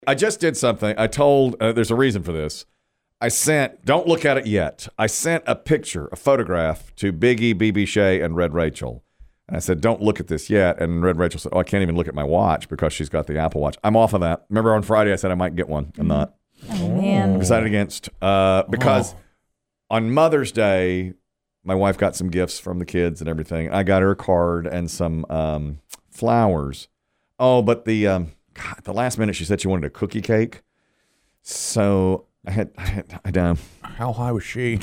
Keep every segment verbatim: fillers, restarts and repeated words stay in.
I just did something. I told, uh, there's a reason for this. I sent, don't look at it yet. I sent a picture, a photograph to Biggie, B B Shay, and Red Rachel. And I said, don't look at this yet. And Red Rachel said, oh, I can't even look at my watch because she's got the Apple Watch. I'm off of that. Remember on Friday I said I might get one. I'm not. Oh, man. I decided against. Uh, because oh. on Mother's Day, my wife got some gifts from the kids and everything. I got her a card and some um, flowers. Oh, but the um, God, at the last minute she said she wanted a cookie cake. So I had, I had, I don't know. How high was she?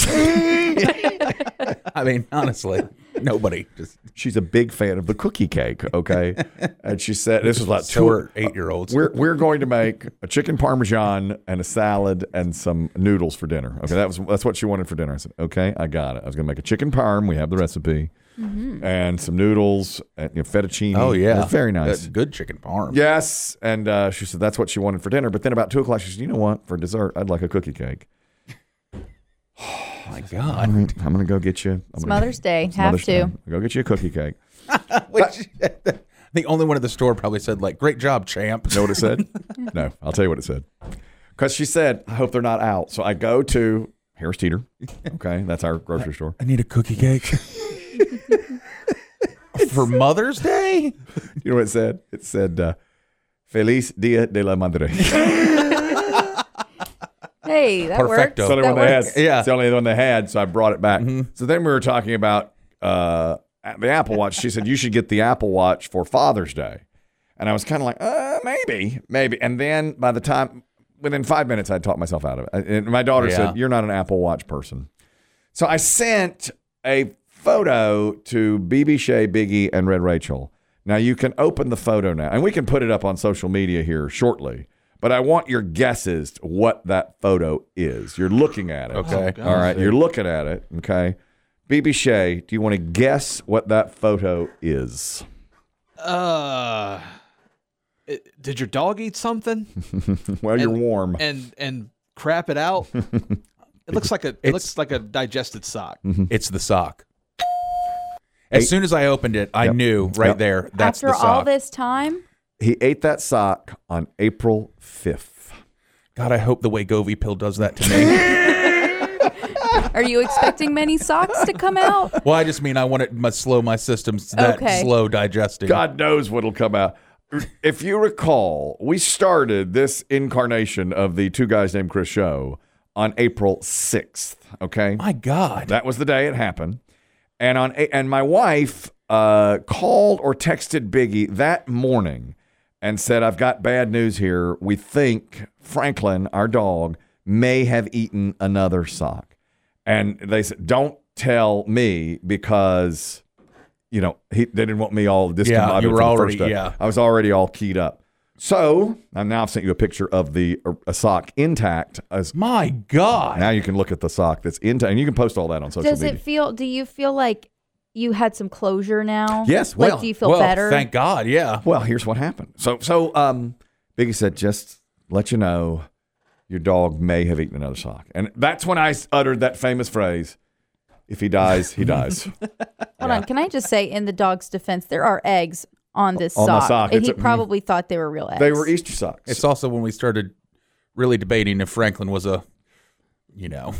I mean, honestly, nobody. Just she's a big fan of the cookie cake. Okay, and she said this was like so two are eight-year-olds. We're we're going to make a chicken parmesan and a salad and some noodles for dinner. Okay, that was that's what she wanted for dinner. I said, okay, I got it. I was going to make a chicken parm. We have the recipe. Mm-hmm. And some noodles and you know, fettuccine. Oh yeah, very nice. That's good chicken parm. Yes, and uh, she said that's what she wanted for dinner. But then about two o'clock, she said, "You know what? For dessert, I'd like a cookie cake." Oh my God! I'm gonna, I'm gonna go get you. I'm it's gonna, Mother's Day. It's Have Mother's to Day. Go get you a cookie cake. Which, the only one at the store probably said like, "Great job, champ." Know what it said? No, I'll tell you what it said. Because she said, "I hope they're not out." So I go to Harris Teeter. Okay, that's our grocery store. I need a cookie cake. For Mother's Day? You know what it said? It said, uh, Feliz Dia de la Madre. Hey, that Perfecto. works. It's the only That one they had. works. Yeah. It's the only one they had, so I brought it back. Mm-hmm. So then we were talking about uh, the Apple Watch. She said, you should get the Apple Watch for Father's Day. And I was kind of like, uh, maybe, maybe. And then by the time, within five minutes, I'd talked myself out of it. And my daughter Yeah. said, you're not an Apple Watch person. So I sent a photo to B B Shay, Biggie, and Red Rachel. Now you can open the photo now, and we can put it up on social media here shortly. But I want your guesses what that photo is. You're looking at it. Okay. All right. You're looking at it. Okay. B B Shay, do you want to guess what that photo is? Uh, it, did your dog eat something? Well, you're And- warm. and and crap it out? It looks like a it It's- looks like a digested sock. It's the sock. As soon as I opened it, I Yep. knew right Yep. there. That's After the sock. all this time, He ate that sock on April fifth. God, I hope the Wegovy pill does that to me. are you expecting many socks to come out? Well, I just mean I want it to slow my systems that Okay. slow digesting. God knows what'll come out. If you recall, we started this incarnation of the Two Guys Named Chris show on April sixth, okay? My God. That was the day it happened. And on and my wife uh, called or texted Biggie that morning and said, I've got bad news here. We think Franklin, our dog, may have eaten another sock. And they said, don't tell me because, you know, he, they didn't want me all discombobulated Yeah, you were for the already- first day. yeah. I was already all keyed up. So I've now sent you a picture of the a sock intact. As My God. now you can look at the sock that's intact, and you can post all that on social Does media. it feel, do you feel like you had some closure now? Yes, well- Like, do you feel well, better? thank God. Yeah. Well, here's what happened. So, so um, Biggie said, just let you know, your dog may have eaten another sock, and that's when I uttered that famous phrase: "If he dies, he dies." Hold on. Can I just say, in the dog's defense, there are eggs on this On the sock. sock. And It's he a- probably thought they were real eggs. They were Easter socks. It's also when we started really debating if Franklin was a, you know.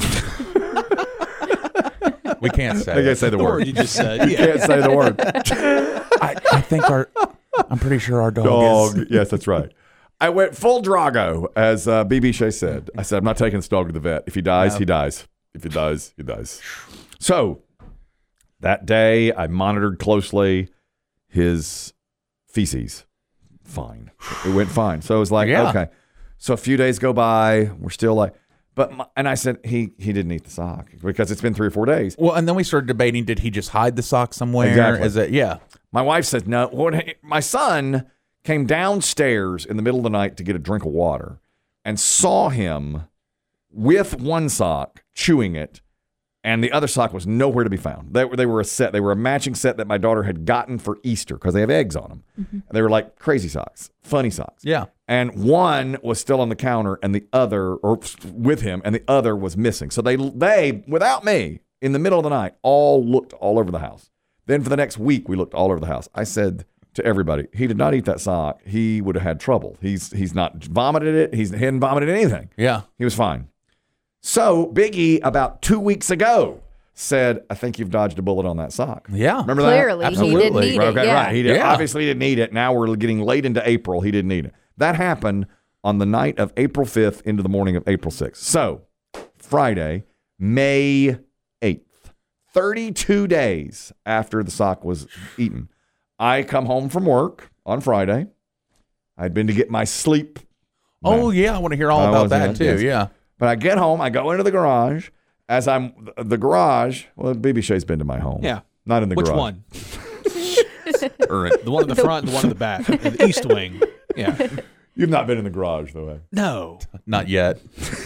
We can't say I can't it. say the The word word. you just said. You can't say the word. I, I think our, I'm pretty sure our dog, Dog. is. Yes, that's right. I went full Drago, as uh, B B Shay said. I said, I'm not taking this dog to the vet. If he dies, No. he dies. If he dies, he dies. So that day, I monitored closely his feces. Fine. It went fine. So it was like, Yeah. okay. So a few days go by. We're still like, but, my, and I said, he he didn't eat the sock because it's been three or four days. Well, and then we started debating, did he just hide the sock somewhere? Exactly. Is it, yeah. My wife said, no. When he- my son came downstairs in the middle of the night to get a drink of water and saw him with one sock chewing it, and the other sock was nowhere to be found. They were, they were a set. They were a matching set that my daughter had gotten for Easter because they have eggs on them. Mm-hmm. They were like crazy socks, funny socks. Yeah. And one was still on the counter and the other, or with him, and the other was missing. So they, they, without me, in the middle of the night, all looked all over the house. Then for the next week, we looked all over the house. I said to everybody, he did not eat that sock. He would have had trouble. He's he's not vomited it. He's, he hadn't vomited anything. Yeah. He was fine. So Biggie, about two weeks ago, said, I think you've dodged a bullet on that sock. Yeah. Remember Clearly, that? he Absolutely. didn't need it. Okay, yeah. right. He did. Yeah. Obviously, he didn't need it. Now we're getting late into April. He didn't need it. That happened on the night of April fifth into the morning of April sixth. So Friday, May eighth, thirty-two days after the sock was eaten, I come home from work on Friday. I'd been to get my sleep. Oh, yeah. I want to hear all I about was, that, yeah, too. yes. Yeah. But I get home, I go into the garage. As I'm, the garage, well, B B Shay's been to my home. Yeah. Not in the Which garage. one? Current. The one in the front and the one in the back. In the east wing. Yeah. You've not been in the garage, though, eh? No. Not yet.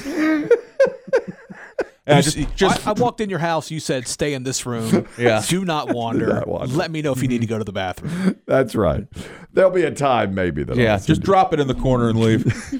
You just- s- just- I, I walked in your house. You said, stay in this room. Yeah. Do not wander. Do not wander. Let me know if you need to go to the bathroom. That's right. There'll be a time, maybe, that Yeah. I'll Just drop it in the corner and leave.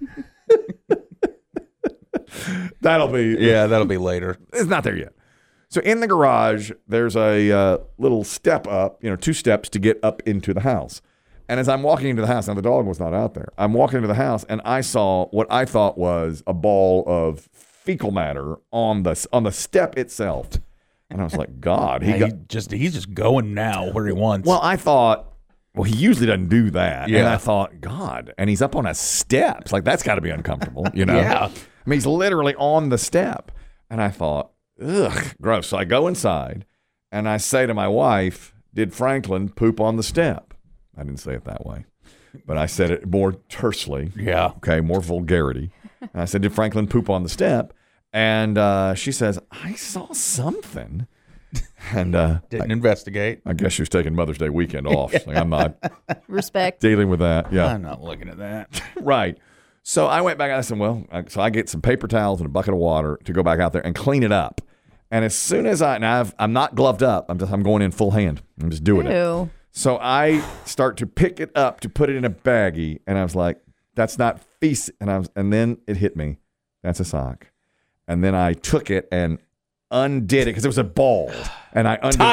that'll be. Yeah, that'll be later. It's not there yet. So in the garage, there's a uh, little step up, you know, two steps to get up into the house. And as I'm walking into the house, now the dog was not out there. I'm walking into the house, and I saw what I thought was a ball of fecal matter on the on the step itself. And I was like, God, he He got. just he's just going now where he wants. Well, I thought, well, he usually doesn't do that. And Yeah. I thought, God, and he's up on a steps. Like, that's got to be uncomfortable, you know? Yeah. I mean, he's literally on the step. And I thought, ugh, gross. So I go inside, and I say to my wife, did Franklin poop on the step? I didn't say it that way, but I said it more tersely. yeah. Okay, more vulgarity. And I said, did Franklin poop on the step? And uh, she says, I saw something. And uh, Didn't investigate. I guess she was taking Mother's Day weekend off. She's like, I'm not Respect. dealing with that. Yeah, I'm not looking at that. right. So I went back. I said, well, I, so I get some paper towels and a bucket of water to go back out there and clean it up. And as soon as I, and I've, I'm not gloved up. I'm just, I'm going in full hand. I'm just doing it. Ew. So I start to pick it up to put it in a baggie, and I was like, "That's not feces." And I was, and then it hit me. That's a sock. And then I took it and undid it because it was a ball, and I undid.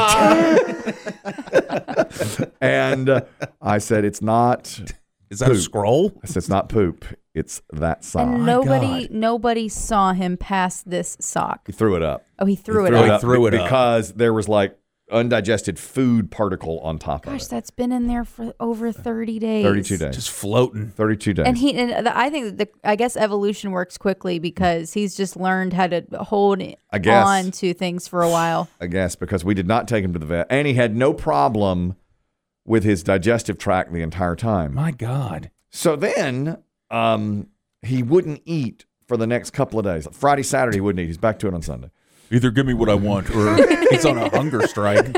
Ta-da! And uh, I said, "It's not." Is that a Poop. scroll? I said, "It's not poop. It's that sock." And nobody, God. nobody saw him pass this sock. He threw it up. Oh, he threw, He it up. He threw it up. because there was like undigested food particle on top Gosh, of it. that's been in there for over thirty days. Thirty-two days. Just floating. Thirty-two days. And he, and the, I think the, I guess evolution works quickly because he's just learned how to hold I guess. on to things for a while. I guess, because we did not take him to the vet, and he had no problem with his digestive tract the entire time. My God. So then um, he wouldn't eat for the next couple of days. Friday, Saturday, he wouldn't eat. He's back to it on Sunday. Either give me what I want or he's on a hunger strike.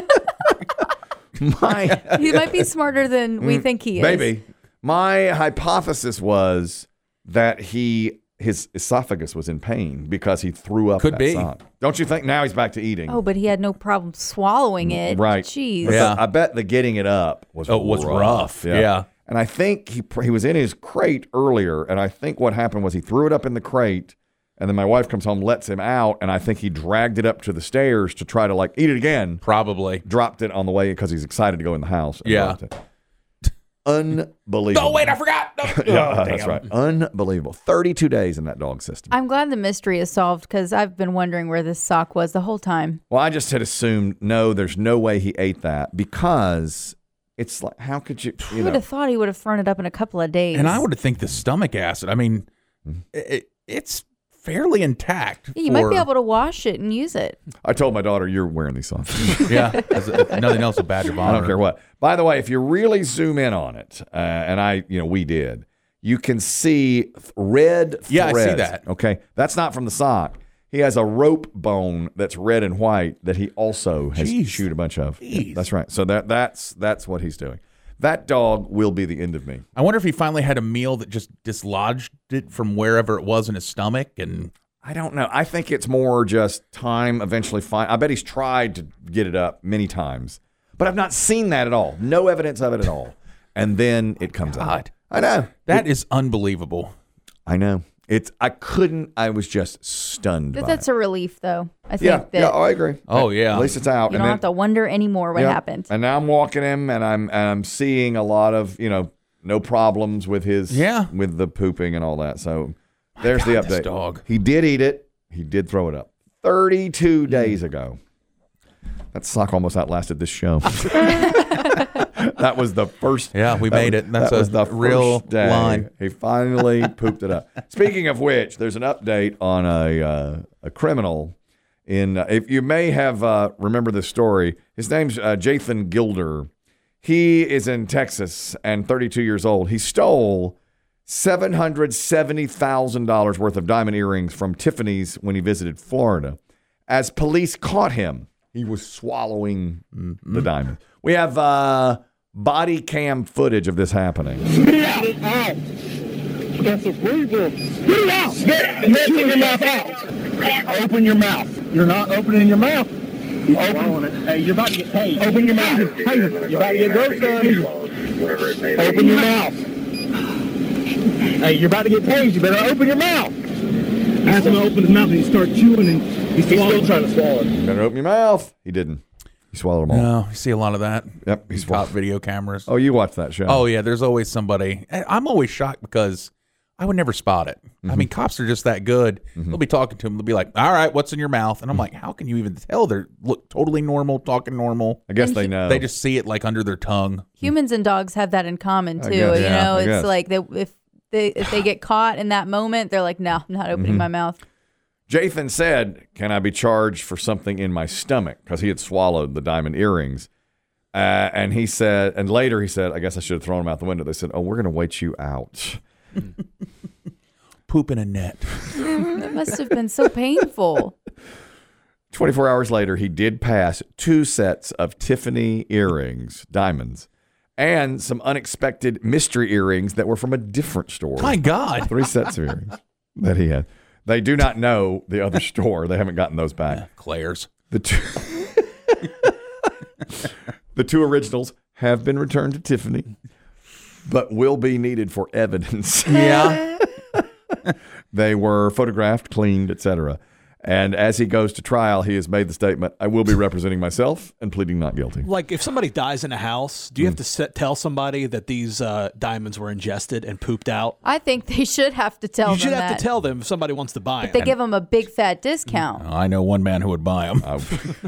My He might be smarter than we think he is. Maybe. My hypothesis was that he his esophagus was in pain because he threw up Could that be. sock. Don't you think? Now he's back to eating. Oh, but he had no problem swallowing it. Right. Jeez. But the- Yeah. I bet the getting it up was Oh, it was rough. Yeah. And I think he he was in his crate earlier, and I think what happened was he threw it up in the crate, and then my wife comes home, lets him out, and I think he dragged it up to the stairs to try to like eat it again. Probably. Dropped it on the way because he's excited to go in the house. and Yeah. dropped it. Unbelievable. Oh, wait, I forgot. No. Yeah, Oh, that's damn. right. Unbelievable. thirty-two days in that dog system. I'm glad the mystery is solved because I've been wondering where this sock was the whole time. Well, I just had assumed, no, there's no way he ate that because it's like, how could you, You you would know, have thought he would have thrown it up in a couple of days. And I would think the stomach acid, I mean, Mm-hmm. it, it's fairly intact. Yeah, you might be for- able to wash it and use it. I told my daughter, you're wearing these socks. Yeah. As a, if nothing else, a badge of I honor. don't care what. By the way, if you really zoom in on it, uh, and I, you know, we did, you can see th- red threads. Yeah, I see that. Okay. That's not from the sock. He has a rope bone that's red and white that he also has Jeez. chewed a bunch of. Jeez. That's right. So that that's that's what he's doing. That dog will be the end of me. I wonder if he finally had a meal that just dislodged it from wherever it was in his stomach. And I don't know. I think it's more just time eventually find. I bet he's tried to get it up many times, but I've not seen that at all. No evidence of it at all. And then it comes out. God. I know. that is unbelievable. I know. It's I couldn't. I was just stunned. But by that's it. a relief, though. I think yeah. that Yeah. Oh, I agree. Oh, At- yeah. At least it's out. you and don't then, have to wonder anymore what yeah. happened. And now I'm walking him, and I'm and I'm seeing a lot of you know no problems with his Yeah. with the pooping and all that. So there's God, the this update. dog. He did eat it. He did throw it up. thirty-two days ago. That sock almost outlasted this show. That was the first. Yeah, we that made was- it. That's that was a the real first day. line. He finally pooped it up. Speaking of which, there's an update on a uh, a criminal. In uh, if you may have uh, remember this story, his name's uh, Jathan Gilder. He is in Texas and thirty-two years old. He stole seven hundred seventy thousand dollars worth of diamond earrings from Tiffany's when he visited Florida. As police caught him, he was swallowing the diamond. We have uh, body cam footage of this happening. Get it out. That's illegal. Get it out. Get it. Open your mouth out. Open your mouth. You're not opening your mouth. You open it. Hey, you're about to get paid. Open your mouth. Hey, you're about to get gross done. Open your mouth. Hey, you're about to get paid. You better open your mouth. Ask him to open his mouth and he starts chewing and he's still trying to swallow it. You better open your mouth. He didn't. He swallowed them all. No, you see a lot of that. Yep, he's Cop video cameras. Oh, you watched that show? Oh, yeah, there's always somebody. I- I'm always shocked because I would never spot it. Mm-hmm. I mean, cops are just that good. They'll be talking to him. They'll be like, all right, what's in your mouth? And I'm like, how can you even tell? They look totally normal, talking normal. I guess And they he- know. They just see it like under their tongue. Humans and dogs have that in common too. guess, you yeah, know, I it's guess. like they, if they if they get caught in that moment, they're like, no, I'm not opening Mm-hmm. my mouth. Jathan said, "Can I be charged for something in my stomach?" Because he had swallowed the diamond earrings. Uh, and he said, and later he said, "I guess I should have thrown them out the window." They said, "Oh, we're going to wait you out." Poop in a net. That must have been so painful. twenty-four hours later, he did pass two sets of Tiffany earrings, diamonds, and some unexpected mystery earrings that were from a different store. My God. Three sets of earrings that he had. They do not know the other store. They haven't gotten those back. Claire's. The two, the two originals have been returned to Tiffany, but will be needed for evidence. Yeah. They were photographed, cleaned, et cetera. And as he goes to trial, he has made the statement, "I will be representing myself and pleading not guilty." Like, if somebody dies in a house, do you have to set, tell somebody that these uh, diamonds were ingested and pooped out? I think they should have to tell You them should have that. to tell them if somebody wants to buy They it. give them a big fat discount. I know one man who would buy them. Uh,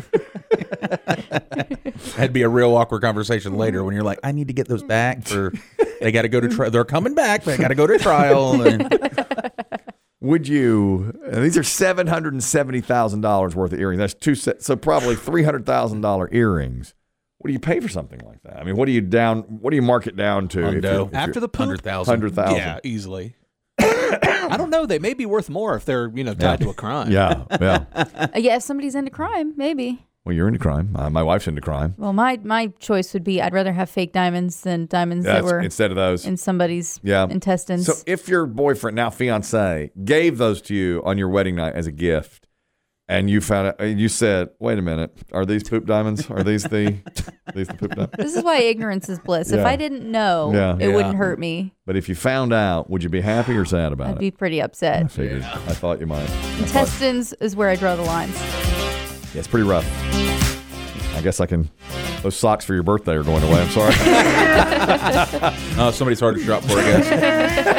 That'd be a real awkward conversation later when you're like, I need to get those back for, they got to go to trial. They're coming back, but they got to go to trial. And would you, and these are seven hundred seventy thousand dollars worth of earrings. That's two sets, so probably three hundred thousand dollars earrings. What do you pay for something like that? I mean, what do you down, what do you mark it down to? if Hundo. you're- if After you're- the poop? one hundred thousand. one hundred thousand. Yeah, easily. I don't know. They may be worth more if they're, you know, tied Yeah. to a crime. Yeah, yeah. Uh, yeah, if somebody's into crime, maybe. Well, you're into crime. Uh, my wife's into crime. Well, my my choice would be I'd rather have fake diamonds than diamonds That's- that were instead of those. in somebody's Yeah. intestines. So if your boyfriend, now fiance, gave those to you on your wedding night as a gift, and you found out, you said, "Wait a minute, are these poop diamonds? Are these the these the poop diamonds?" This is why ignorance is bliss. If Yeah. I didn't know, Yeah. it Yeah. wouldn't hurt me. But if you found out, would you be happy or sad about I'd it? be pretty I upset. figured. I thought you might. I thought- Intestines is where I draw the lines. yeah, it's pretty rough. I guess I can. Those socks for your birthday are going away. I'm sorry. oh, somebody's hard to shop for, I guess.